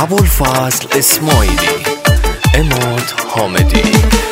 ابوالفضل اسماعیلی، عماد حامدی.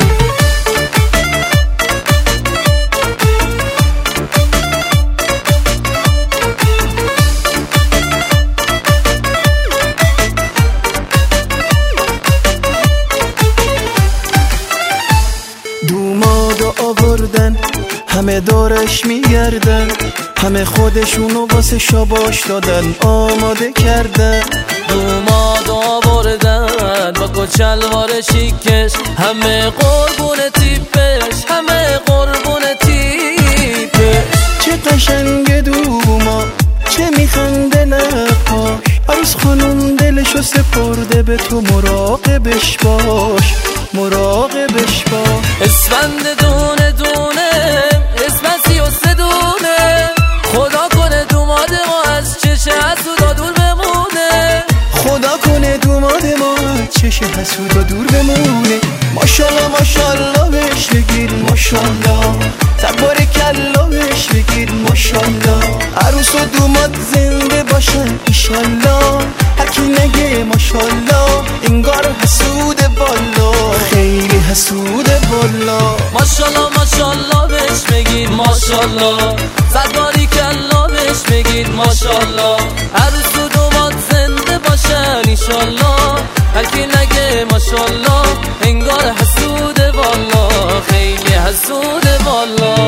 دومادو آوردن همه دورش میگردن، همه خودشونو واسه شاباش دادن آماده کردن. دومادو آوردن با کچلوار شیکش، همه قربون تیپش، همه قربون تیپش. چه قشنگ دوما، چه میخنده نقاش، عروس خانم دلشو سپرده به تو، مراقبش باش، مراقبش باش. اسفند دونه دونه، اسفند 33 دونه، خدا کنه دوماد ما از چشه حسودا دور بمونه. خدا کنه دوماد ما از چشه حسودا دور بمونه. ماشالله ماشالله بهش بگیر ماشالله، تبارکالله بهش بگیر ماشالله. عروس و دوماد زنده باشن ایشالله، هرکی نگه ماشالله انگار حسود بالا، خیلی حسود بالا. ماشالله ماشالله بهش بگید ماشالله، تبارکالله بهش بگید ماشالله. عروس و دوماد زنده باشن ایشالله، هرکی نگه ماشالله انگار حسود بالا، خیلی حسود بالا.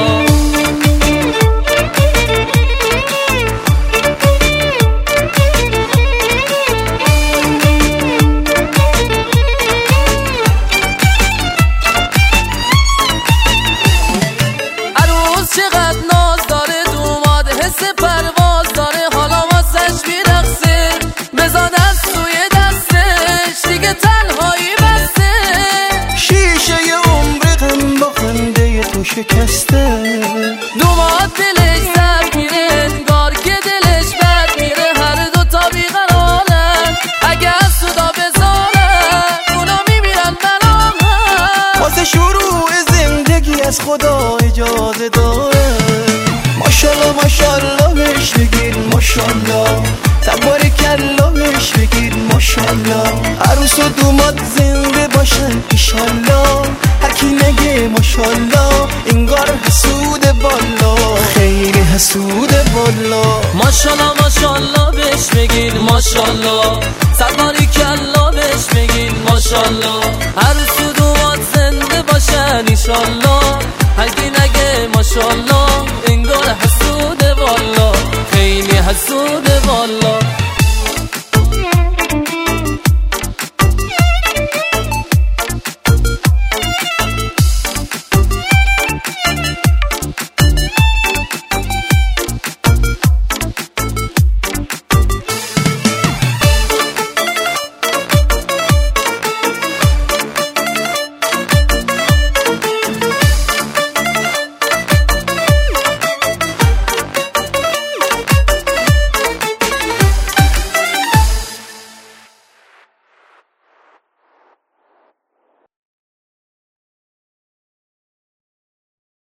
چقدر ناز داره دوماد، حس پرواز داره، حالا واسش میرقصه. بزا دست توی دستش دیگه تنهایی بسته، شیشه عمر غم با خنده تو شکسته. دوماد دلش زد میره انگار که دلش بد میره، هر دو تا بیقرارن اگه از صدا بزارن اونا میمیرن بنامن. واسه شروع زندگی از خدا اجازه داره. ماشالله ماشالله بهش بگیر ماشالله، تبارکالله بهش بگیر ماشالله. عروس و دوماد زنده باشن ایشالله، هرکی نگه ماشالله انگار حسود بالا، خیلی حسود بالا. ماشالله ماشالله بهش بگید ماشالله، تبارکالله بهش بگید ماشالله. عروس و دوماد زنده باشن ایشالله، هرکی نگه ماشالله انگار حسود بالا، خیلی حسود بالا.